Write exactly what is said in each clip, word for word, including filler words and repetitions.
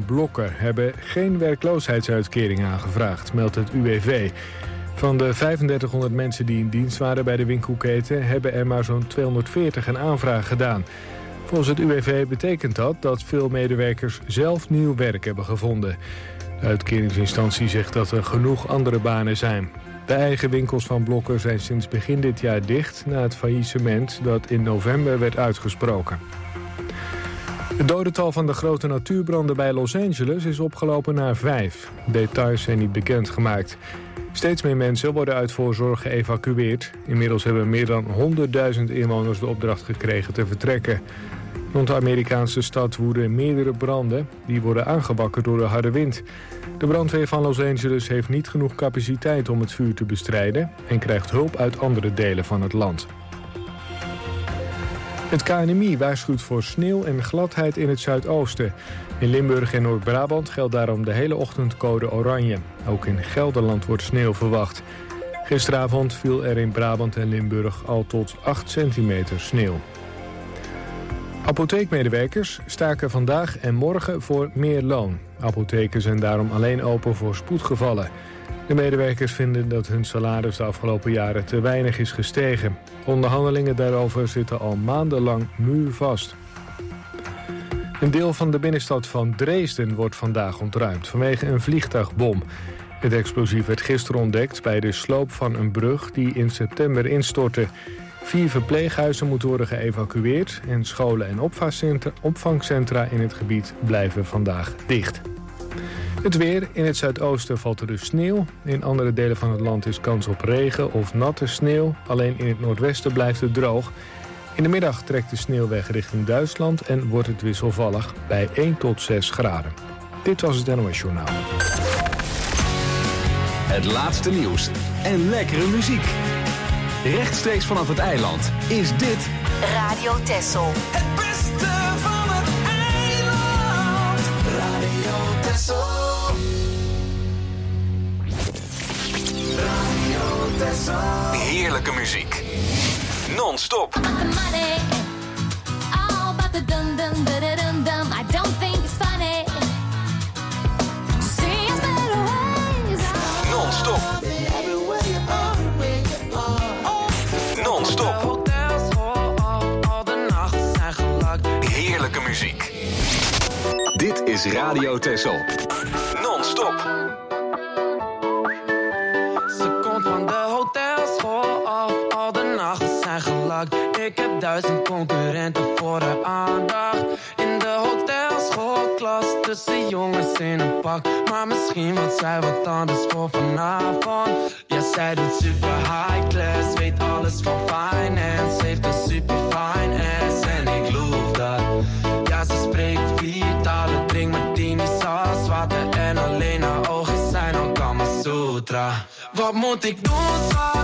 Blokker hebben geen werkloosheidsuitkering aangevraagd, meldt het U W V. Van de vijfendertighonderd mensen die in dienst waren bij de winkelketen hebben er maar zo'n tweehonderdveertig een aanvraag gedaan. Volgens het U W V betekent dat dat veel medewerkers zelf nieuw werk hebben gevonden. De uitkeringsinstantie zegt dat er genoeg andere banen zijn. De eigen winkels van Blokker zijn sinds begin dit jaar dicht na het faillissement dat in november werd uitgesproken. Het dodental van de grote natuurbranden bij Los Angeles is opgelopen naar vijf. Details zijn niet bekendgemaakt. Steeds meer mensen worden uit voorzorg geëvacueerd. Inmiddels hebben meer dan honderdduizend inwoners de opdracht gekregen te vertrekken. Rond de Amerikaanse stad woeden meerdere branden. Die worden aangewakkerd door de harde wind. De brandweer van Los Angeles heeft niet genoeg capaciteit om het vuur te bestrijden en krijgt hulp uit andere delen van het land. Het K N M I waarschuwt voor sneeuw en gladheid in het zuidoosten. In Limburg en Noord-Brabant geldt daarom de hele ochtend code oranje. Ook in Gelderland wordt sneeuw verwacht. Gisteravond viel er in Brabant en Limburg al tot acht centimeter sneeuw. Apotheekmedewerkers staken vandaag en morgen voor meer loon. Apotheken zijn daarom alleen open voor spoedgevallen. De medewerkers vinden dat hun salaris de afgelopen jaren te weinig is gestegen. Onderhandelingen daarover zitten al maandenlang muurvast. Een deel van de binnenstad van Dresden wordt vandaag ontruimd vanwege een vliegtuigbom. Het explosief werd gisteren ontdekt bij de sloop van een brug die in september instortte. Vier verpleeghuizen moeten worden geëvacueerd en scholen en opvangcentra, opvangcentra in het gebied blijven vandaag dicht. Het weer. In het zuidoosten valt er dus sneeuw. In andere delen van het land is kans op regen of natte sneeuw. Alleen in het noordwesten blijft het droog. In de middag trekt de sneeuw weg richting Duitsland en wordt het wisselvallig bij één tot zes graden. Dit was het N O S Journaal. Het laatste nieuws en lekkere muziek. Rechtstreeks vanaf het eiland is dit Radio Texel. Het beste van het eiland. Radio Texel. Radio Texel. heerlijke muziek. Non-stop. Non-stop. Non-stop. Heerlijke muziek. Dit is Radio Texel. Non-stop. Ze komt van de hotelschool af, al de nachten zijn gelakt. Ik heb duizend concurrenten voor de aandacht. In de hotelschoolklas, tussen jongens in een pak. Maar misschien wordt zij wat anders voor vanavond. Ja, zij doet super high class, weet alles van finance. Heeft een super fine ass en ik loof dat. Ja, ze spreekt vier talen, drink martinis als water. En alleen haar ogen zijn al Kama Sutra. Wat moet ik doen, schat?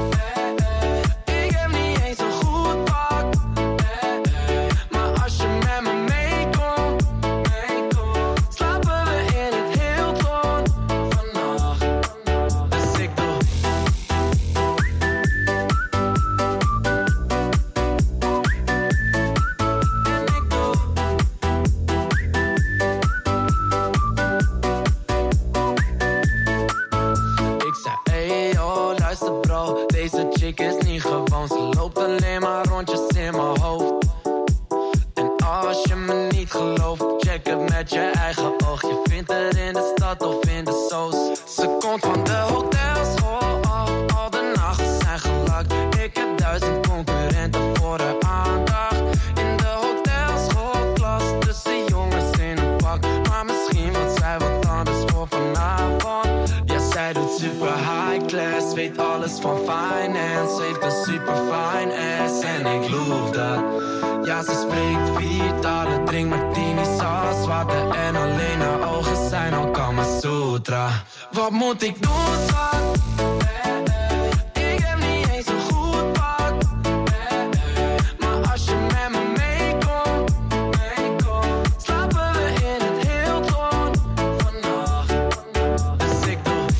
Wat moet ik doen, schat? Ik heb niet eens een goed pak. Maar als je met me meekomt, meekomt, slapen we in het Hilton vannacht. Dus ik doe.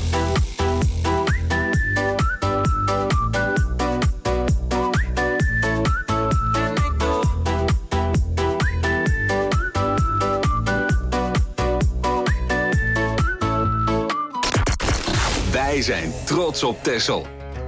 En ik doe. Wij zijn trots op Texel.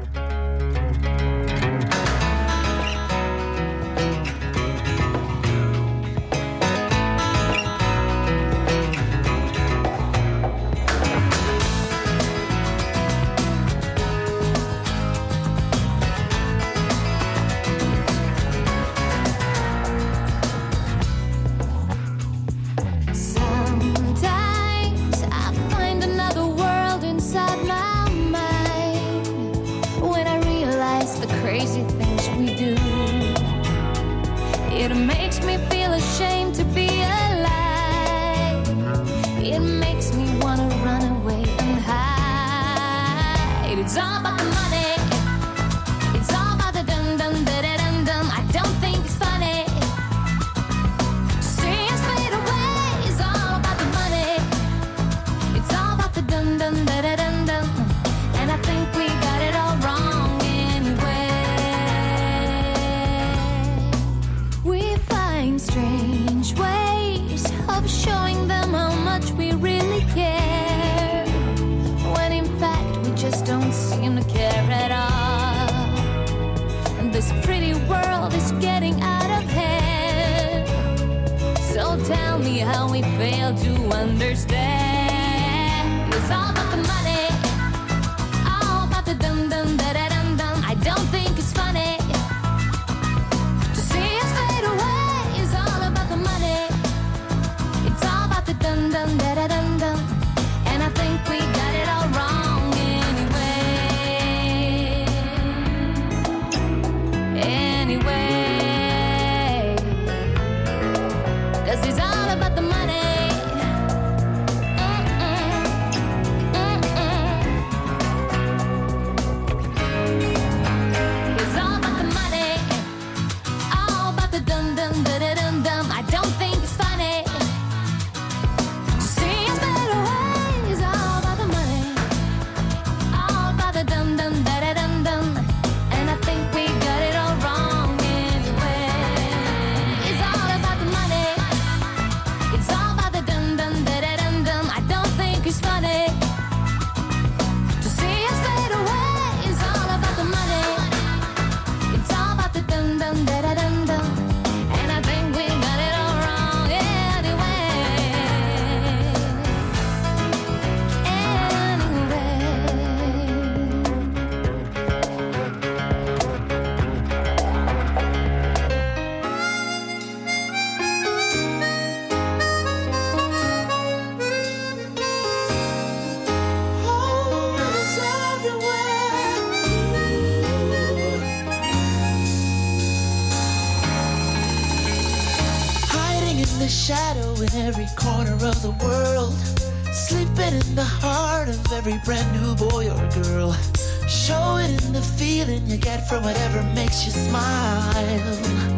Every brand new boy or girl, show it in the feeling you get from whatever makes you smile.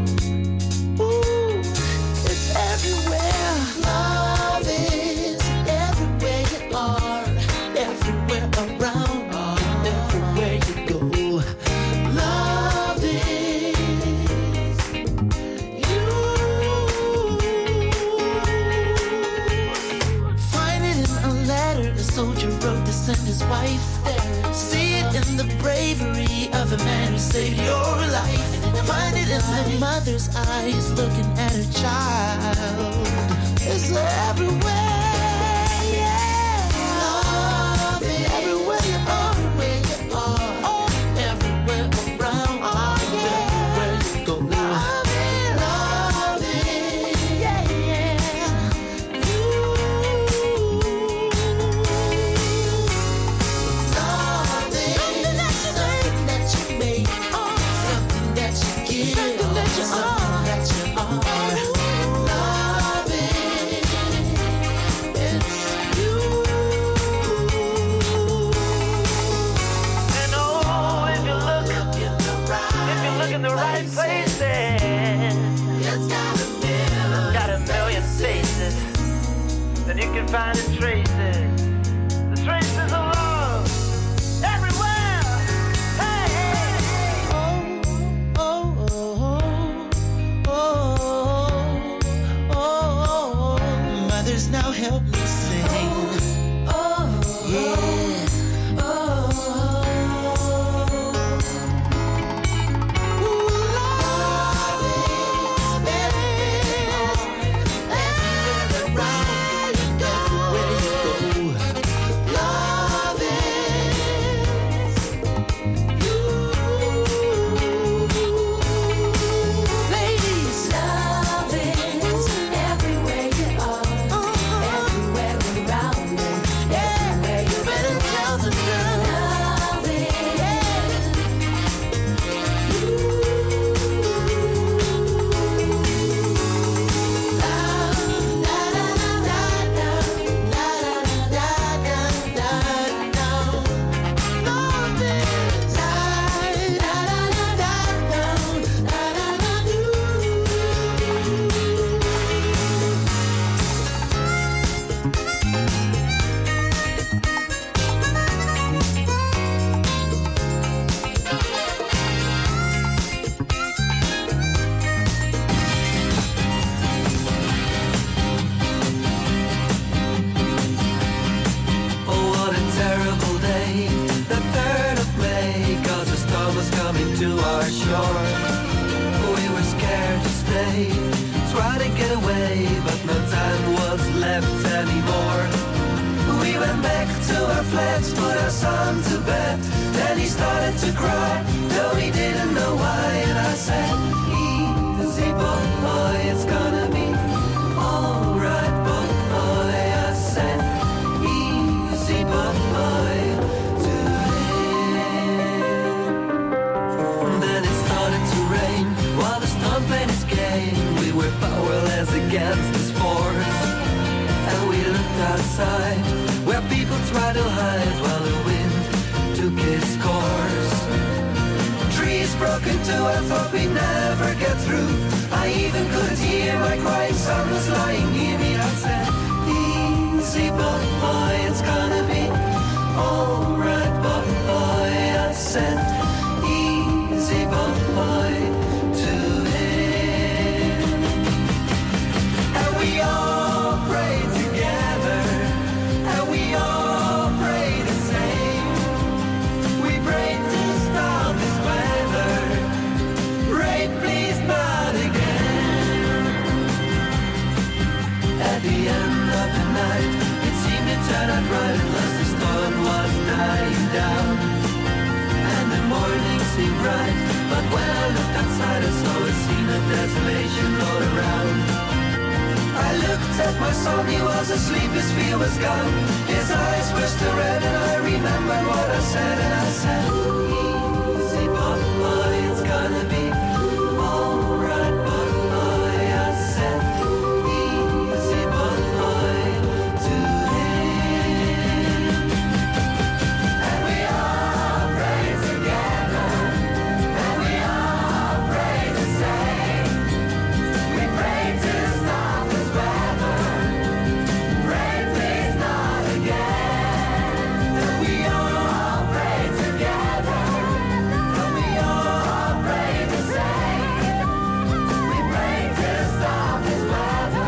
Ooh, it's everywhere. Love is everywhere you are, everywhere around, everywhere you go. Love is you. Find it in a letter the soldier wrote to send his wife. See it in the bravery of the man who saved your life. Find it in the mother's eyes looking at her child. It's everywhere, yeah. Love is everywhere you are, where you are, oh, everywhere around, oh, yeah. Everywhere you go. Love it, love it, yeah, yeah. You. Love it, something that you make, that you make, oh, something that you give, something that you are. Love it, it's you. And oh, if you look, if you look in the right places, It's got a million, got a million faces, then you can find the traces, the traces of love everywhere. Hey, hey. oh, oh, oh, oh, oh, oh. Mothers, now help me sing. Oh, yeah. Oh, went back to our flats, put our son to bed. Then he started to cry, though he didn't know why. And I said, easy boy, it's gonna be alright boy. I said, easy boy, to him. Then it started to rain, while the storm played its game. We were powerless against this force. And we looked outside, where people tried to hide, while the wind took its course. Trees broke into, I thought we'd never get through. I even couldn't hear my crying son was lying near me. I said, easy boy, it's gonna be alright boy. I said, easy boy, to him. And we all prayed together, and we all prayed the same. We prayed to stop this weather. Pray please not again. At the end of the night, it seemed to turn out right, unless the storm was dying down. And the morning seemed bright, but when I looked outside, I saw a scene of desolation all around. I looked at my son, he was asleep, his fear was gone. His eyes were still red, and I remembered what I said. And I said, easy boy, it's gonna be alright boy. I said, easy boy, to him. And we all prayed together, and we all prayed the same. We prayed to stop this weather. Pray please not again. And we all prayed together, and we all prayed the same. We prayed to stop this weather.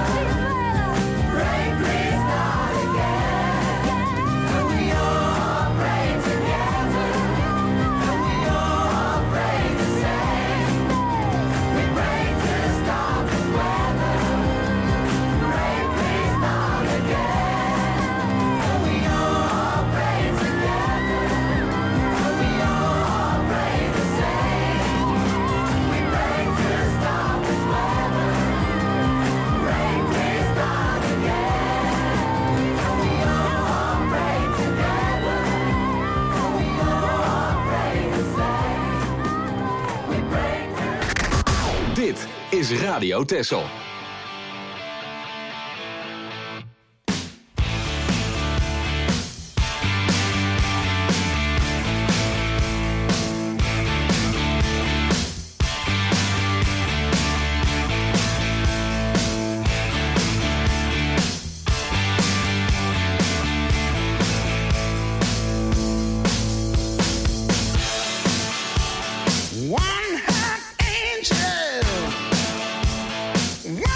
Pray please not again. And we all prayed together, and we all prayed the same. We prayed to stop this weather. Pray please not again. And we all prayed together, and we all prayed the same. We prayed to stop this weather. Pray please not again. And we all prayed together, and we all prayed the same. We prayed to Dit is Radio Texel. One hot angel, one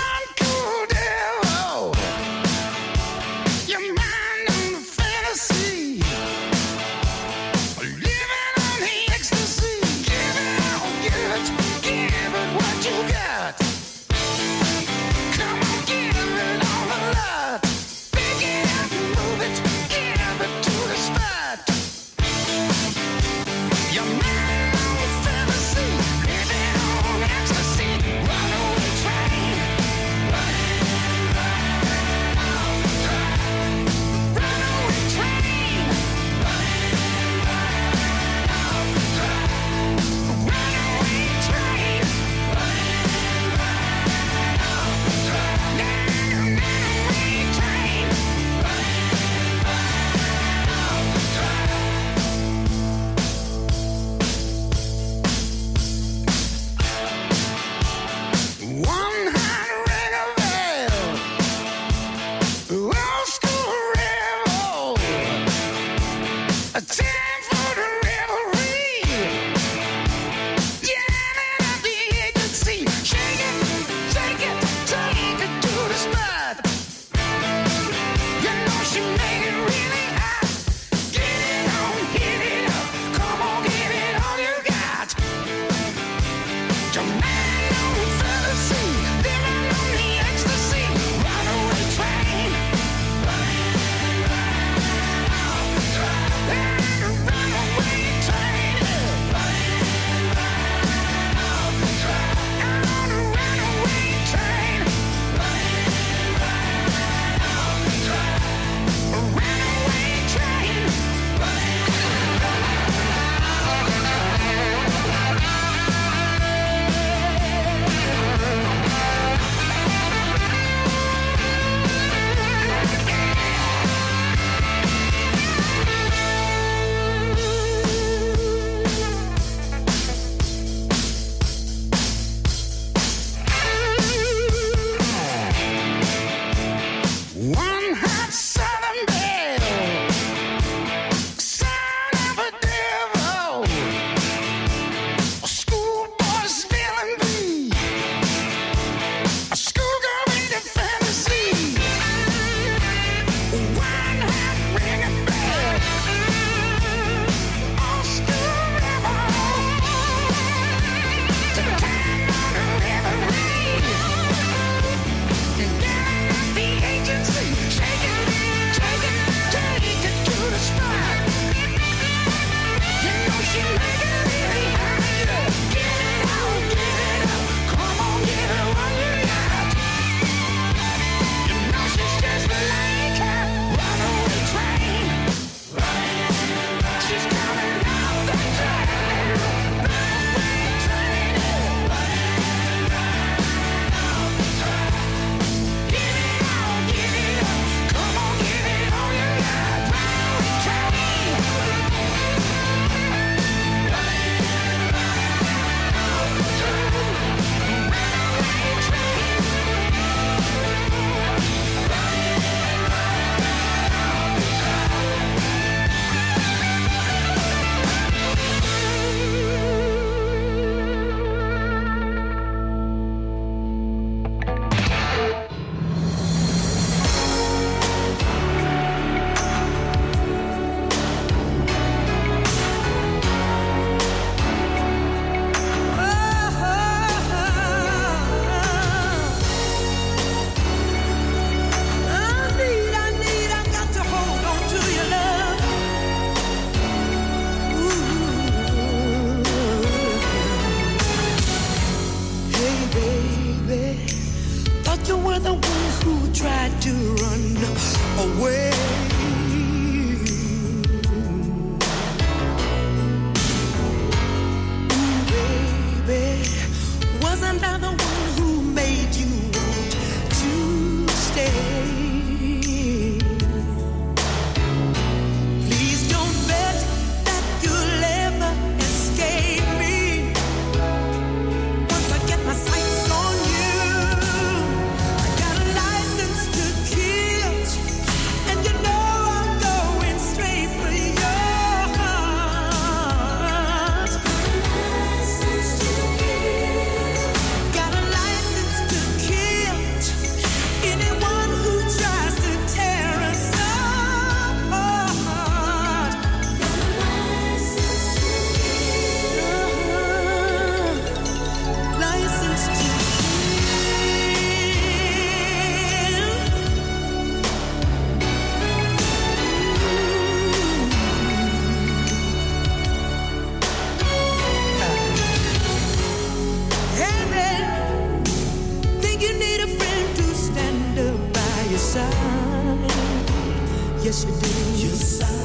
Yes, you do. Yes, I.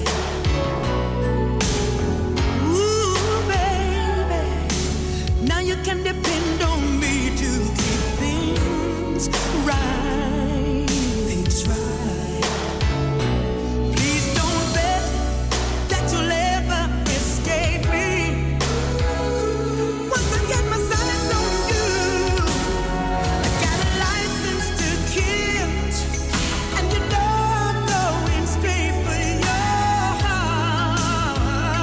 Ooh, baby. Now you can depend on me to keep things right. Things right. Please don't bet that you'll ever escape me. Once again, my son is on you. I got a license to kill, and you know I'm going straight for your heart.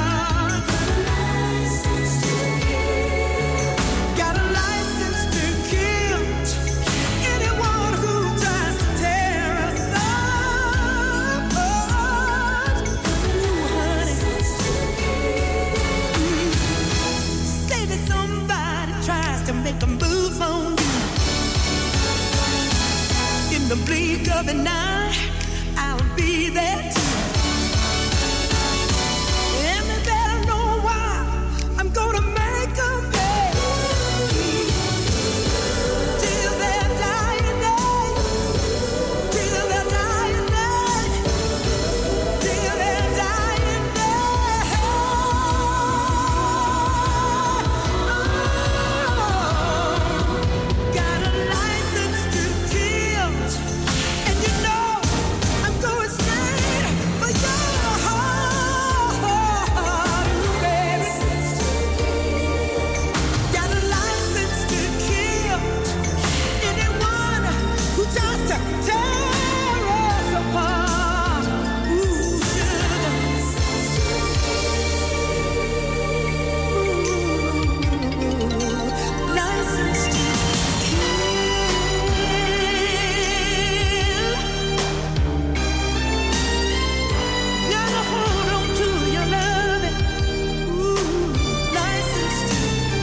Got a license to kill anyone who tries to tear us apart. Ooh, honey. Say that somebody tries to make a move on you. In the blink of an eye, I'll be there too. And they better know why I'm gonna make 'em pay. Till their dying day. Till their dying day. Till their dying day. Oh, got a license to kill, and you know I'm going straight for your heart, baby. Got a license to kill anyone who tries to tear us apart. Ooh, sugar. Ooh, license to gotta hold on to your loving. Ooh, license to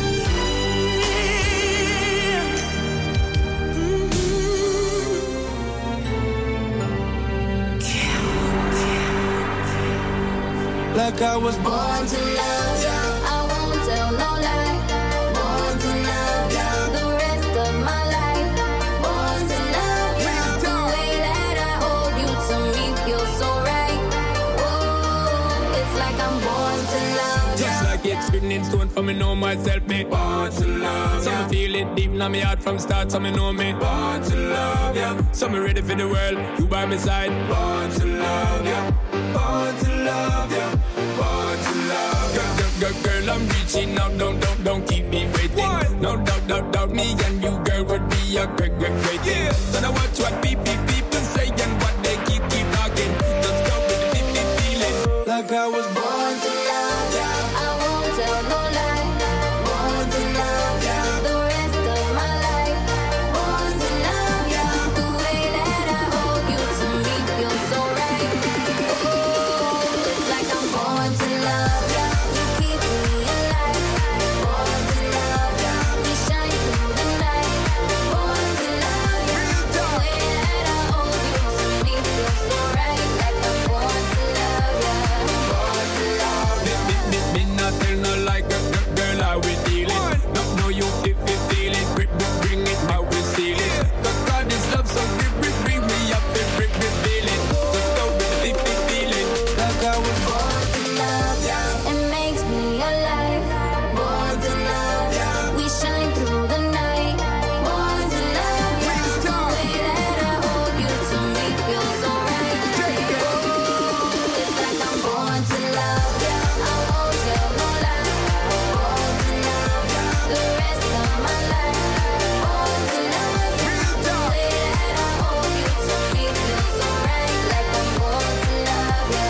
Like I was born Born to love ya, I won't tell no lie. Born to love ya, the rest of my life. Born to love ya, the way that I hold you to me feels so right. Oh, it's like I'm born to love ya. Just like it's written in stone for me know myself, me born to love ya. So me feel it deep in my heart from start, so me know me born to love ya. So me ready for the world, you by my side. Born to love ya, born to love ya, born to love ya. Girl, girl, girl, girl, I'm reaching out, don't, don't, don't keep me waiting. No doubt, doubt, doubt, me and you, girl, would be a great, great, great thing. So now watch what people, people say and what they keep, keep talking. Just go with the deep, deep feeling. like I was born to love ya. I won't tell no lie. Born to love ya, the rest of my life. Born to love ya, the way that I hold you to me feels so right. Oh, it's like I'm born to love ya. You keep me alive. Born to love ya, we shine through the night. Born to love ya, the way that I hold you to me feels so right. Like I'm born to love ya. Born to love ya. Me, me, me not tell no like girl, girl, girl, how we dealing. No, no, you feel, feel, feel it. Bring, bring, bring it, how we seal it. But God is love, so bring, bring, bring me up and bring, bring, feel it. Let's go with the deep, deep feeling. Like I was born To love ya, it makes me alive. Born to love ya, we shine through the night. Born to love ya, the way that I hold you to me feels so right. Oh, it's like I'm born to love ya. I won't tell no lie. Born to love ya, the rest of my life. Born to love ya, the way that I hold you to me feels so right. Like I'm born to love ya.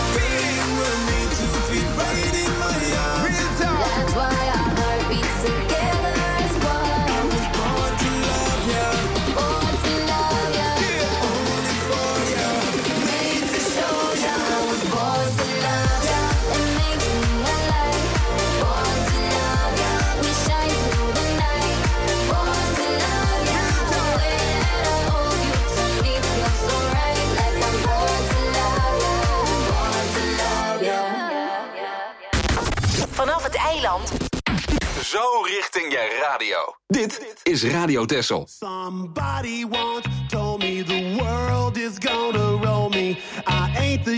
That's why our heart beats together as one. I was born to love ya. Born to love ya. Only for ya. Made to show ya. I was born to love ya. It makes me alive. Born to love ya. We shine through the night. Born to love ya. The way that I hold you to me feels so right. Like I'm born to love ya. Born to love ya. Vanaf het eiland. Zo richting je radio. Dit is Radio Texel. Somebody once told me the world is gonna roll me. I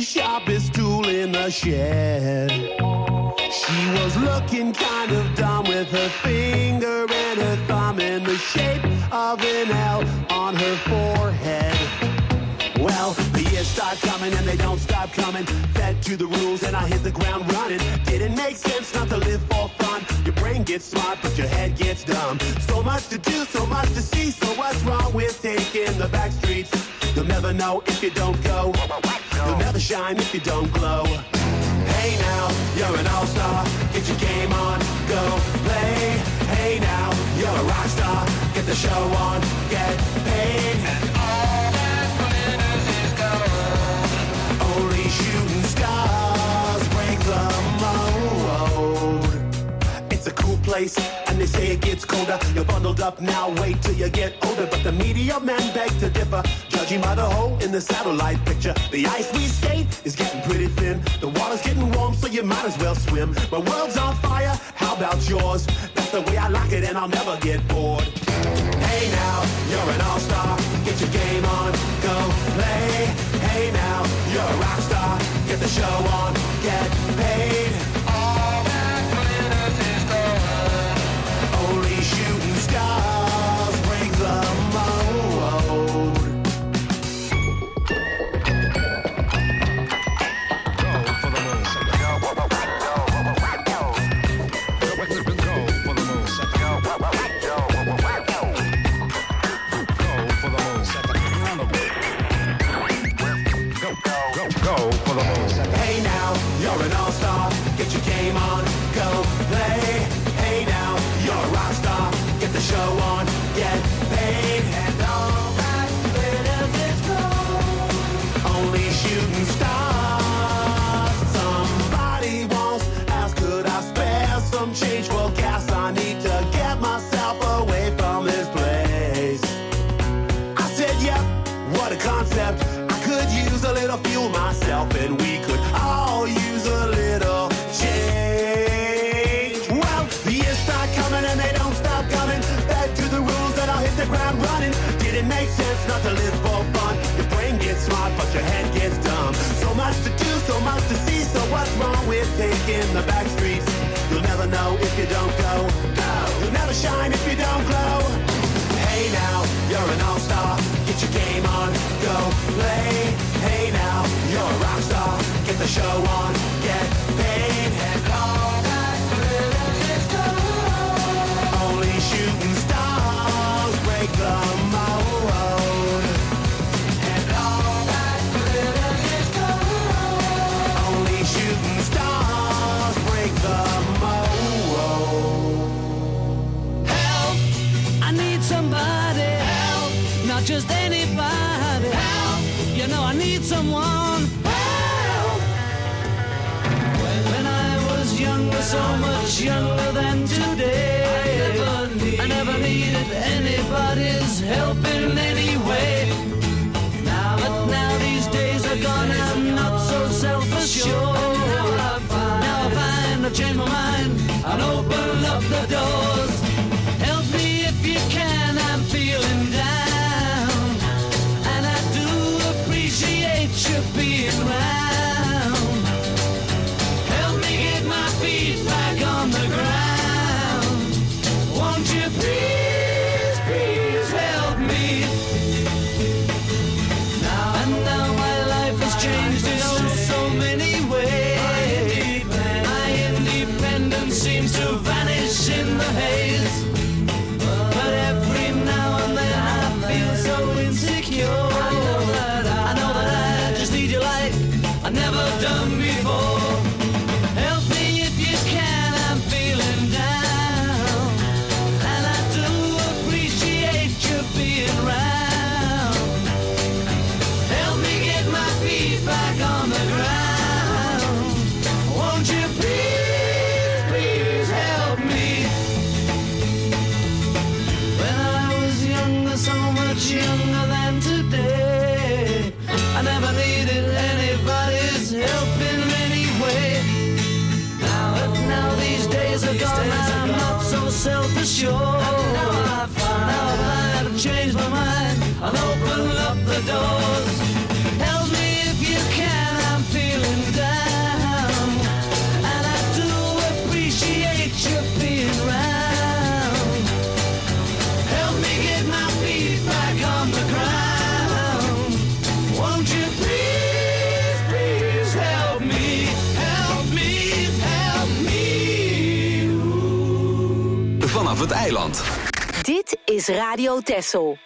sharpest tool in the shed. She was looking kind of dumb with her finger and her thumb in the shape of an L on her forehead. Well, the years start coming and they don't stop coming. Fed to the rules and I hit the ground running. Didn't make sense not to live for fun. Your brain gets smart but your head gets dumb. So much to do, so much to see. So what's wrong with taking the back streets? You'll never know if you don't go. You'll never shine if you don't glow. Hey now, you're an all-star. Get your game on, go play. Hey now, you're a rock star. Get the show on, get paid. And all that glitters is gold. Only shooting stars break the mold. It's a cool place, and they say it gets colder. You're bundled up now, wait till you get older. But the media men beg to differ, judging by the hole in the satellite picture. The ice we skate is getting pretty thin. The water's getting warm, so you might as well swim. My world's on fire, how about yours? That's the way I like it, and I'll never get bored. Hey now, you're an all-star. Get your game on, go play. Hey now, you're a rock star. Get the show on, get paid. All that glitters is gold. Only shooting stars break the mold. Hey now, you're an all-star. Get your game on, go play. Hey now, you're a rock star. Get the show on, get paid. And all that glitters is gold. Only shooting stars. Somebody once asked, could I spare some change for gas? I need to get myself away from this place. I said, yep, what a concept. Could use a little fuel myself, and we could all use a little change. Well, the years start coming and they don't stop coming. Back to the rules that I'll hit the ground running. Didn't make sense not to live for fun. Your brain gets smart, but your head gets dumb. So much to do, so much to see. So what's wrong with taking the back streets? You'll never know if you don't go. No, you'll never shine if you don't glow. Hey now, you're an all-star. Get your game on, go play. Hey now, you're a rock star. Get the show on, get paid. And all that glitters is gold. Only shooting stars break the mold. And all that glitters is gold. Only shooting stars break the mold. Help! I need somebody. Help! Not just anybody. Help! You know I need someone. Help! When I was younger, so much younger than today, I never, need, I never needed anybody's help in any way. Now, but now these days are gone, I'm not so self-assured. Now I find, now I find I've changed my mind and open up the doors. Help me if you can, I'm feeling down, and I do appreciate you being round. Help me get my feet back on the ground. Won't you please, please help me? Now and now my life has changed in oh so many ways. My independence seems to vanish in the haze. But every now and then I feel so insecure. I know that I, I know that I just need you like I've never done before. Help me if you can, I'm feeling down, and I do appreciate you being round. Help me get my feet back on the ground. Won't you please, please help me? When I was younger, so much younger than today, I never needed anybody's help in any way. Now, but now these days are gone, I'm not so self-assured. Now I find, now I've changed my mind, I'll open up the doors. Help me if you can, I'm feeling vanaf het eiland. Dit is Radio Texel.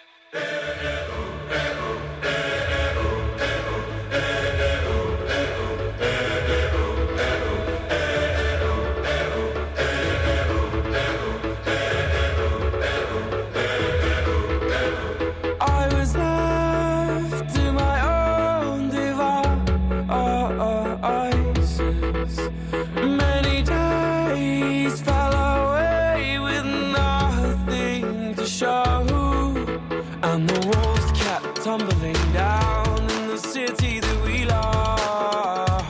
Tumbling down in the city that we love.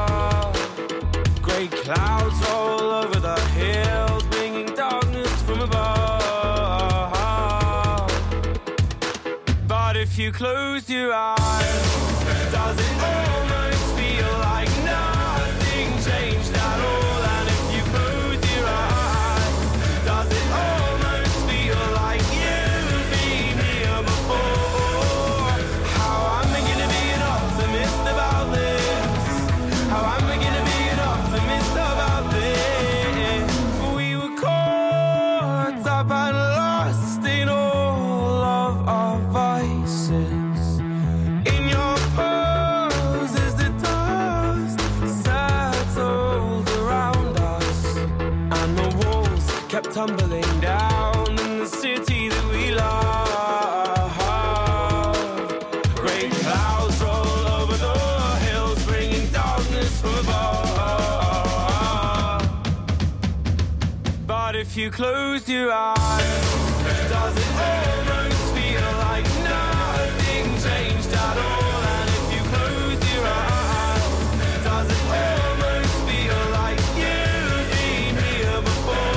Great clouds all over the hills, bringing darkness from above. But if you close your eyes, does it almost feel like nothing changed at all? And if you close your eyes, does it almost feel like you've been here before? Tumbling down in the city that we love. Great clouds roll over the hills, bringing darkness from above. But if you close your eyes, does it almost feel like nothing changed at all? And if you close your eyes, does it almost feel like you've been here before?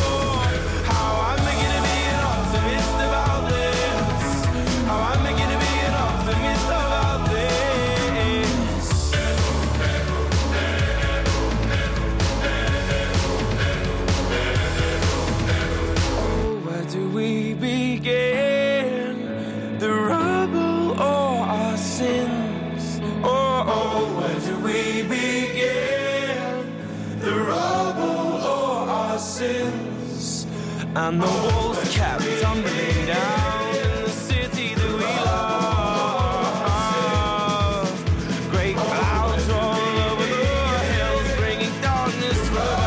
And the walls kept tumbling down in the city that we love. Great clouds roll over the hills, bringing darkness from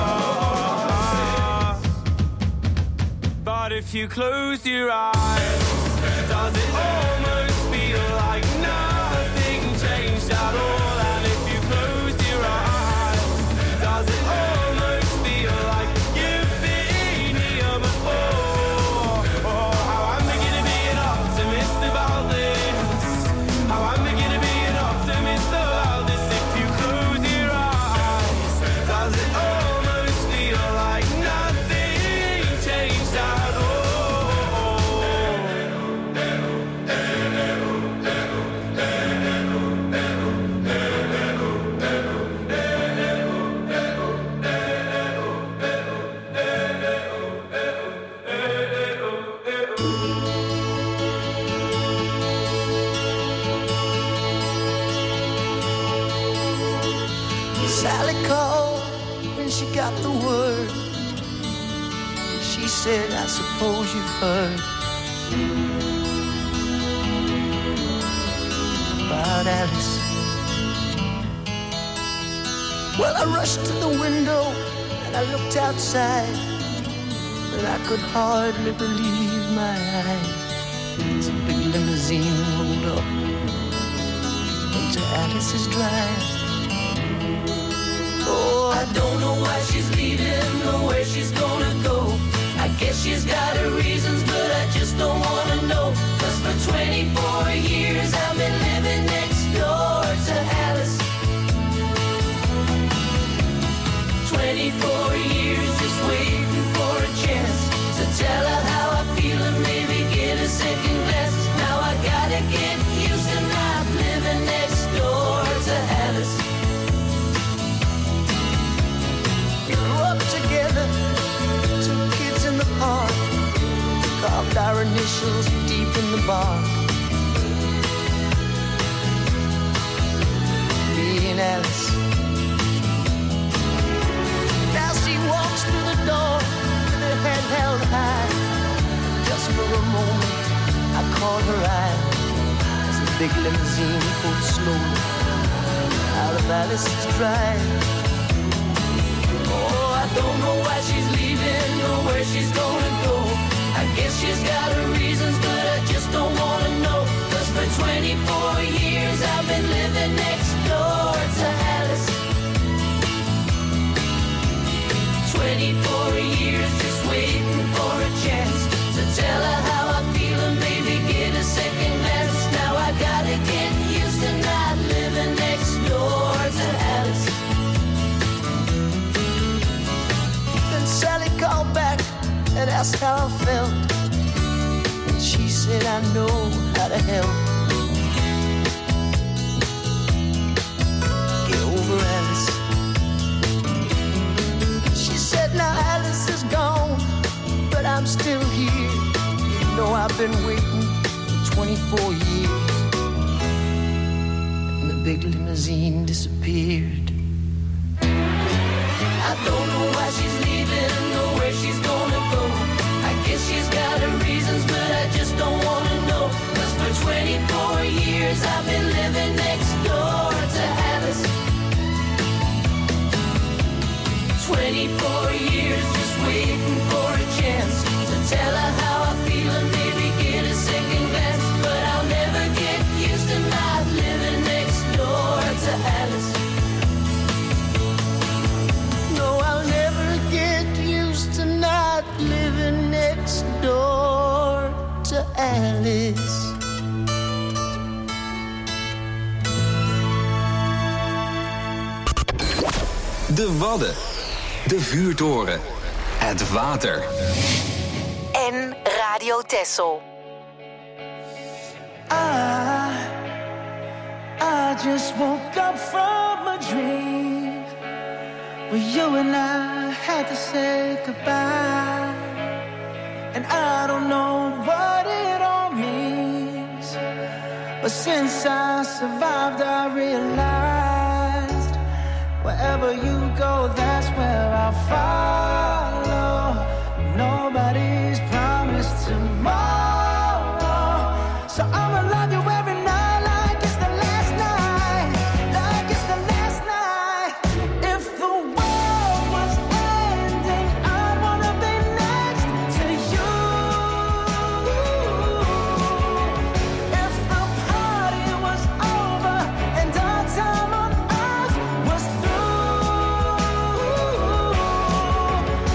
above. But if you close your eyes, does it almost feel like nothing changed at all? And if you close your eyes, does it almost feel like you've been here before? Oh, how I'm beginning to be an optimist about this. How I'm beginning to be an optimist about this. If you close your eyes, does it almost feel like nothing changed at all? Sally called when she got the word. She said, I suppose you've heard about Alice. Well, I rushed to the window and I looked outside, and I could hardly believe my eyes as a big limousine rolled up into Alice's drive. Oh, I don't know why she's leaving or where she's gonna go. I guess she's got her reasons, but I just don't wanna know. Cause for twenty-four years I've been living next door to Alice. twenty-four years just waiting for a chance to tell her how I feel and maybe get a second glance. Now I gotta get used to not living next door to Alice. We grew up together, two kids in the park, carved our initials deep in the bark. Me and Alice. Now she walks through the door with her head held on her eye as the big limousine pulled slowly out of Alice's drive. Oh, I don't know why she's leaving or where she's gonna go. I guess she's got her reasons, but I just don't wanna know. Cause for twenty-four years I've been living next door to Alice. twenty-four years just waiting for a chance to tell her how I feel and maybe get a second glance. Now I gotta get used to not living next door to Alice. Then Sally called back and asked how I felt, and she said I know how to help. Get over Alice. She said now Alice is gone, but I'm still here. You know I've been waiting for twenty-four years. And the big limousine disappeared. I don't know why she's leaving or where she's gonna go. I guess she's got her reasons, but I just don't wanna know. Cause for twenty-four years I've been living next door to Alice. twenty-four years just waiting for a chance to tell her how I feel and maybe get a second glance. But I'll never get used to not living next door to Alice. No, I'll never get used to not living next door to Alice. De Wadden. De vuurtoren. Het water. En Radio Texel. I, I just woke up from a dream where you and I had to say goodbye. And I don't know what it all means, but since I survived I realized wherever you go, that's where I'll follow. Nobody's promised tomorrow, so I'ma love you every night like it's the last night, like it's the last night. If the world was ending, I'd wanna be next to you. If the party was over and our time on earth was through,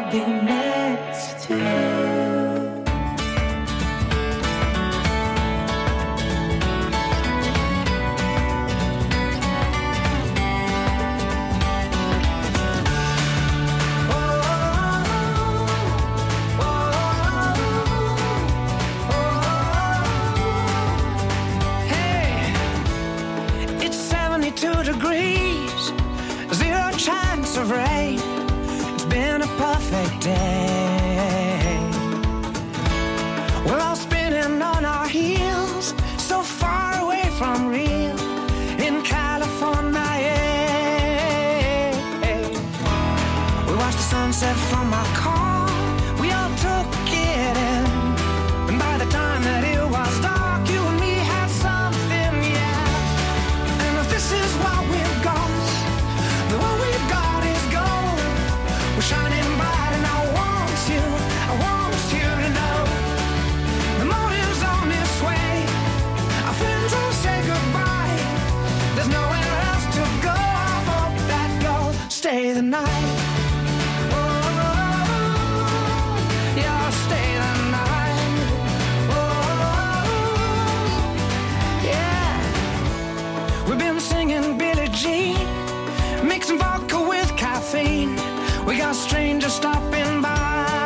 be next to you. Degrees, zero chance of rain. It's been a perfect day. We're all spinning on our heels, so far away from real in California. We watched the sunset from our car. We all took it in, and by the time that it was dark, you and me had something, yeah. And if this is what we've got, then what we've got is gold. We're shining bright, and I want you, I want you to know the morning's on its way. Our friends will say goodbye. There's nowhere else to go. I hope that you'll stay the night. Mixing vodka with caffeine. We got strangers stopping by.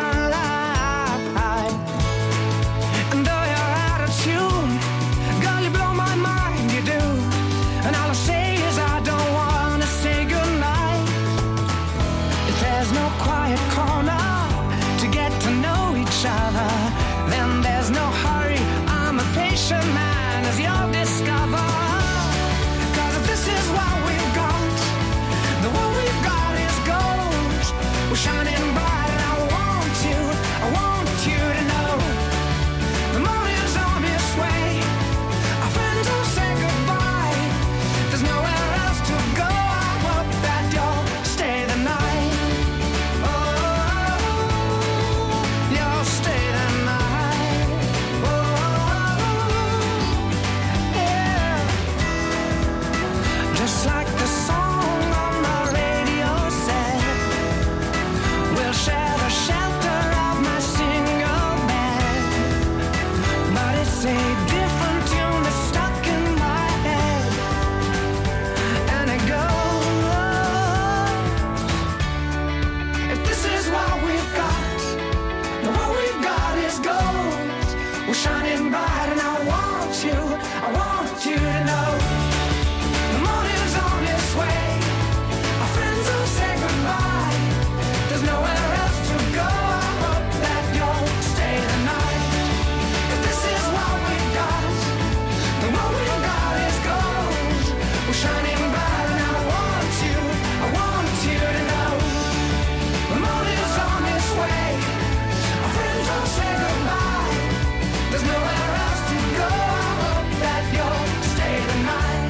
And though you're out of tune, girl, you blow my mind, you do. And all I say is I don't wanna say goodnight. If there's no quiet corner to get to know each other, then there's no hurry. I'm a patient man, as you'll discover. Cause if this is what we've got, the what we've got is gold. We're shining bright, and I want you, I want you to know the morning's on its way. Our friends will say goodbye. There's nowhere else to go. I hope that you'll stay the night. Oh, you'll stay the night. Oh, yeah. Just like the song on the radio said, we'll share the shelter of my single bed. But it's a different tune that's stuck in my head, and it goes, if this is what we've got, then what we've got is gold. We're shining bright, and I want you, I want you to know the morning's on its way. Our friends will say goodbye. There's nowhere else to go. I hope that you'll stay the night. If this is what we've got, then what we've got is gold. We're shining bright, and I want you, I want you to know the morning's on its way. Our friends will say goodbye. There's nowhere else to go. I hope that you'll stay the night.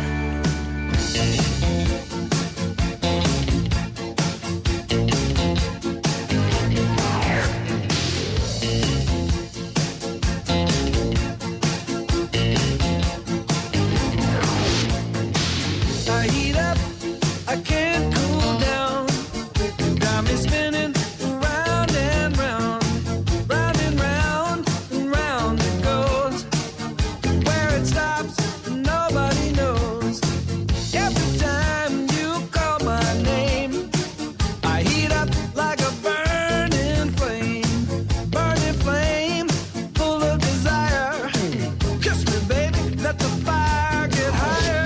I heat up, I can't cool down. You got me spinning round and round, round and round and round it goes. Where it stops, nobody knows. Every time you call my name, I heat up like a burning flame, burning flame, full of desire. Kiss me, baby, let the fire get higher.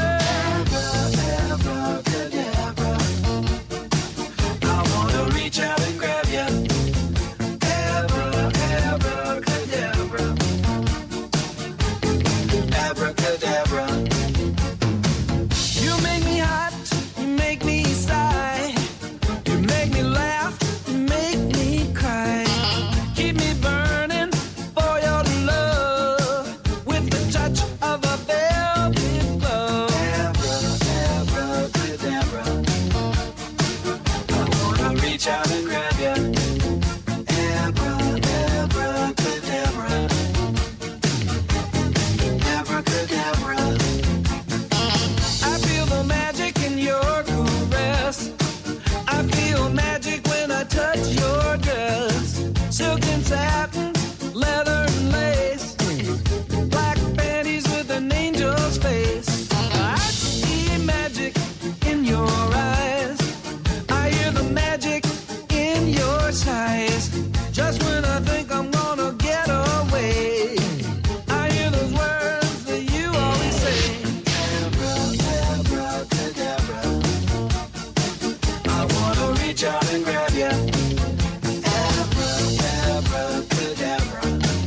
I wanna reach out and grab you. Abra, abracadabra. Abracadabra. You make me hot, you make me sigh. You make me laugh, you make me cry. Keep me burning for your love with the touch of a velvet glove. Abracadabra. I wanna reach out and grab you. Abra, abracadabra. Abracadabra. I feel the magic in your caress. I feel magic when I touch your dress. Silk and satin, leather and lace. Black panties with an angel's face. I see magic in your eyes. I hear the magic in your sighs. Just when I think I'm gonna get away, I hear those words that you always say. Abracadabra, I wanna reach out and grab you. Abracadabra,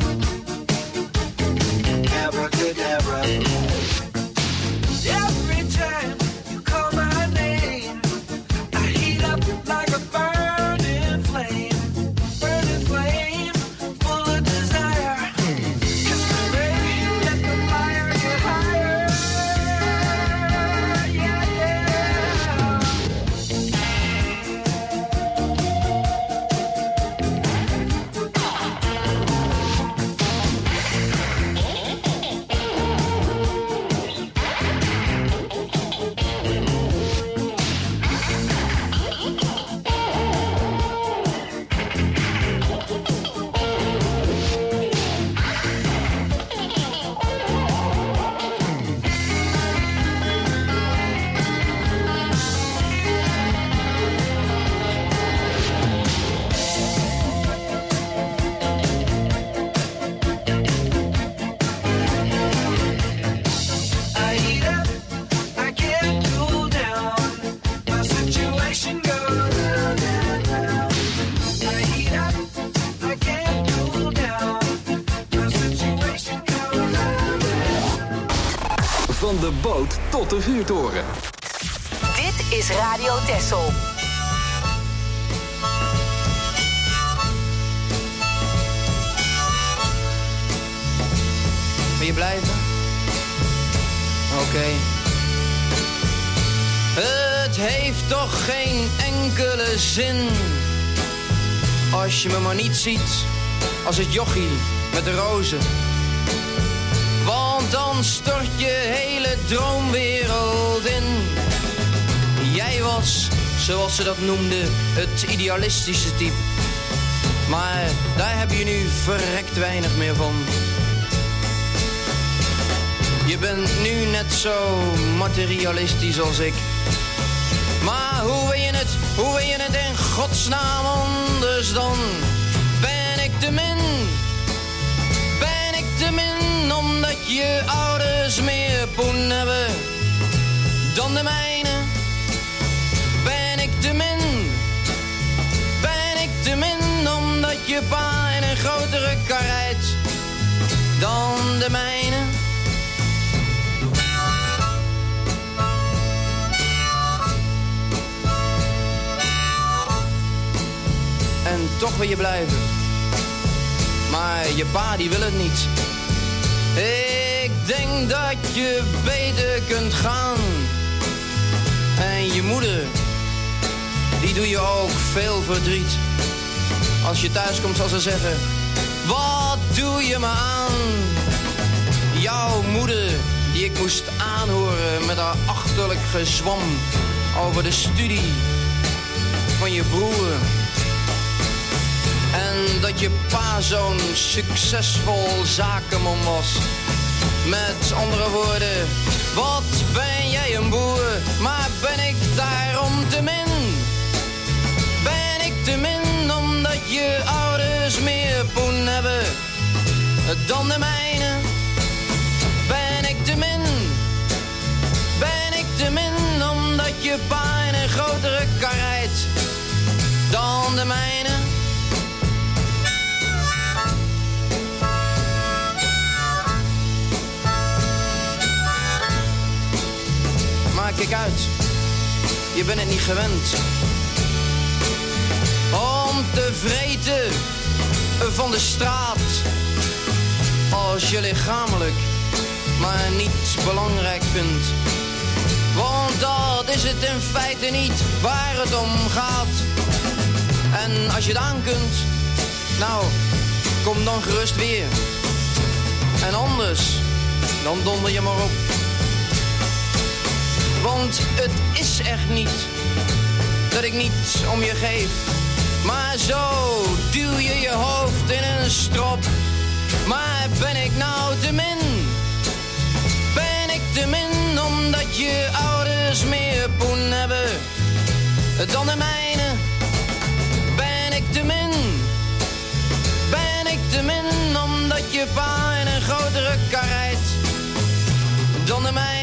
abracadabra. Every time you call my name, I heat up like a burning flame. Burning flame, full of desire. Kiss me, baby, let the fire get higher. Yeah, yeah. I heat up, I can't cool down. My situation goes down, down, down. I heat up, I can't cool down. My situation goes down, down. Van de boot tot de vuurtoren. Dit is Radio Texel. Wil je blijven? Oké. Het heeft toch geen enkele zin als je me maar niet ziet als het jochie met de rozen. Want dan stort je hele droomwereld in. Jij was, zoals ze dat noemden, het idealistische type. Maar daar heb je nu verrekt weinig meer van. Je bent nu net zo materialistisch als ik. Maar hoe wil je het, hoe wil je het in godsnaam anders dan? Ben ik te min? Ben ik te min omdat je ouders meer poen hebben dan de mijne? Ben ik te min? Ben ik te min omdat je pa in een grotere kar rijdt dan de mijne? En toch wil je blijven. Maar je pa die wil het niet. Ik denk dat je beter kunt gaan. En je moeder, die doe je ook veel verdriet. Als je thuis komt zal ze zeggen: wat doe je me aan? Jouw moeder, die ik moest aanhoren met haar achterlijk gezwam over de studie van je broer. En dat je pa zo'n succesvol zakenman was. Met andere woorden, wat ben jij een boer, maar ben ik daarom te min? Ben ik te min omdat je ouders meer poen hebben dan de mijne? Ben ik te min? Ben ik te min omdat je pa in een grotere kar rijdt dan de mijne? Maar kijk uit, je bent het niet gewend om te vreten van de straat als je lichamelijk maar niet belangrijk vindt. Want dat is het in feite niet waar het om gaat. En als je het aan kunt, nou, kom dan gerust weer. En anders, dan donder je maar op. Want het is echt niet dat ik niet om je geef. Maar zo duw je je hoofd in een strop. Maar ben ik nou te min? Ben ik te min omdat je ouders meer poen hebben dan de mijne? Ben ik te min? Ben ik te min omdat je pa in een grotere kar rijdt dan de mijne?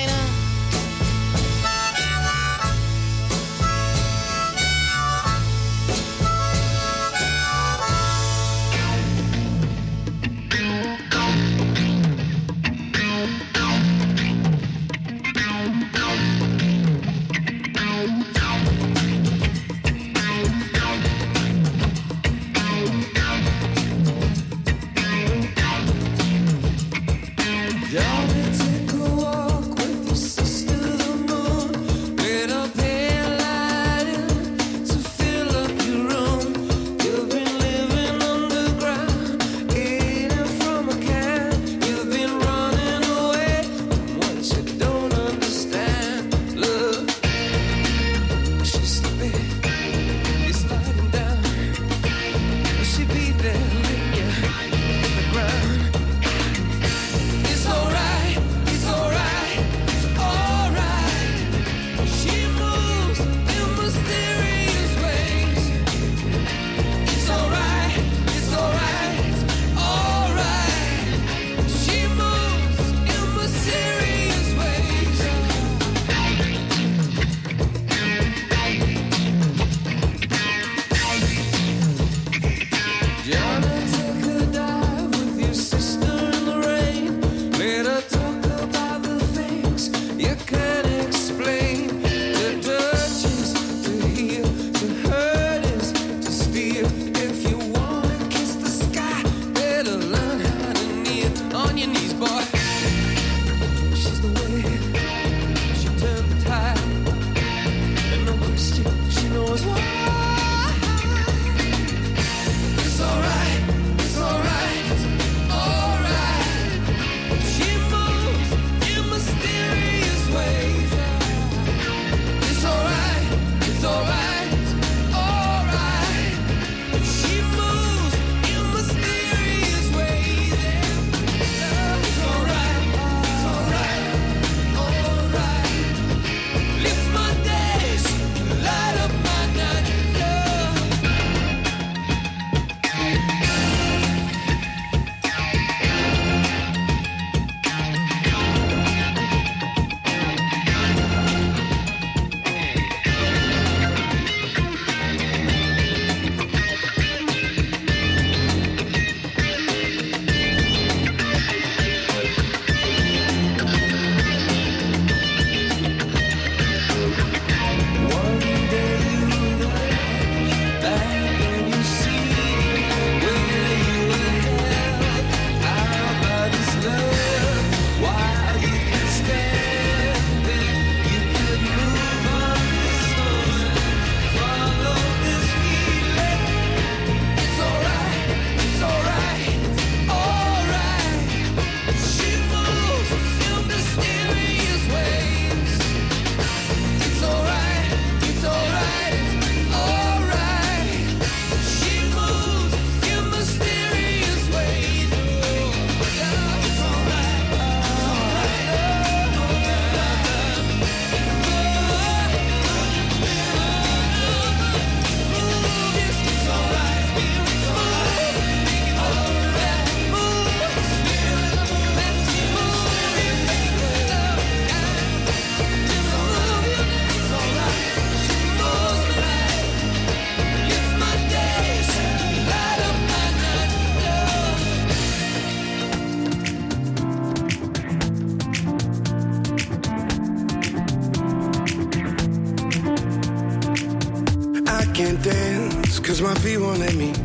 can't dance cause my feet won't let me.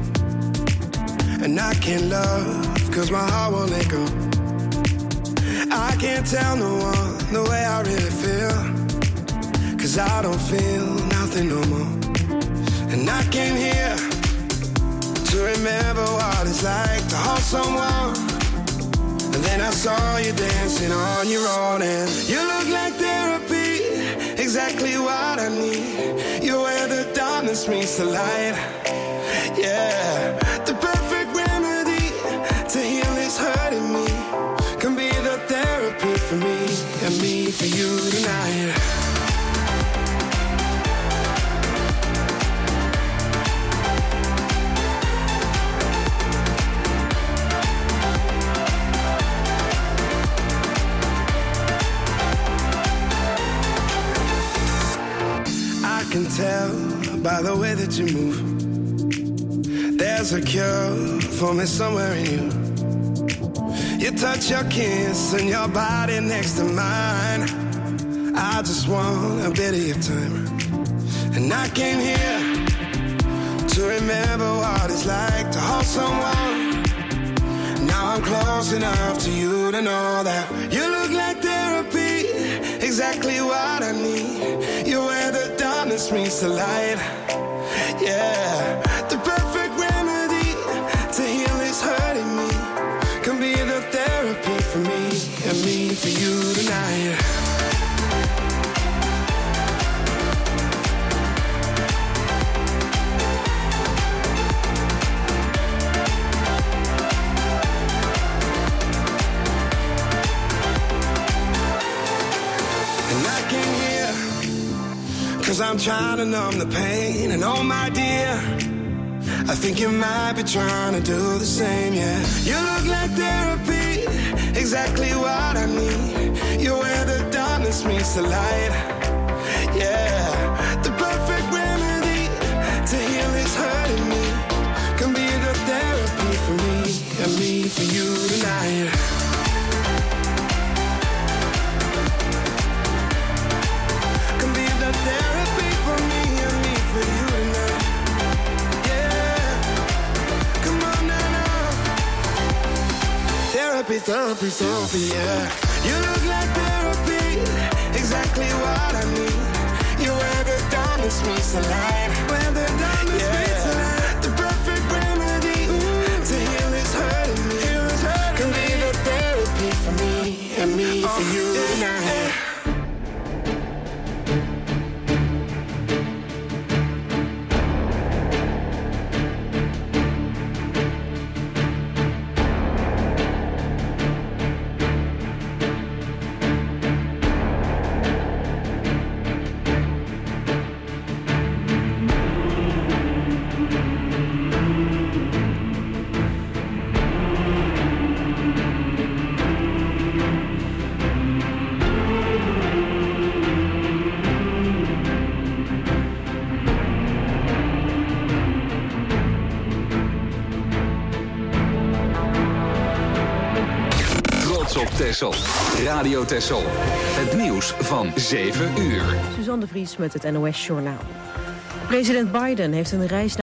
And I can't love cause my heart won't let go. I can't tell no one the way I really feel, cause I don't feel nothing no more. And I came here to remember what it's like to hold someone. And then I saw you dancing on your own, and you look like therapy, exactly what I need. You're where the darkness meets the light. Yeah, the perfect remedy to heal this hurt in me can be the therapy for me and me for you tonight. I can tell by the way that you move, there's a cure for me somewhere in you. You touch your kiss and your body next to mine. I just want a bit of your time. And I came here to remember what it's like to hold someone. Now I'm close enough to you to know that you look like therapy, exactly what I need. You're where the darkness meets the light. Yeah, the perfect remedy to heal this hurt in me can be the therapy for me and me for you tonight. And I came here 'cause I'm trying to numb the pain. And oh my dear, I think you might be trying to do the same, yeah. You look like therapy, exactly what I need. You're where the darkness meets the light. Yeah, the perfect remedy to heal this hurt in me can be the therapy for me and me for you tonight. Can be the therapy for me and me for you tonight. Therapy, therapy, therapy, yeah. You look like therapy, exactly what I need. You're where the darkness meets the light. Where the darkness yeah. meets the light. The perfect remedy Ooh. to heal this hurt in me. Can be the therapy for me and me oh, for you tonight. Yeah. Texel. Radio Texel. Het nieuws van zeven uur. Suzanne de Vries met het N O S Journaal. President Biden heeft een reis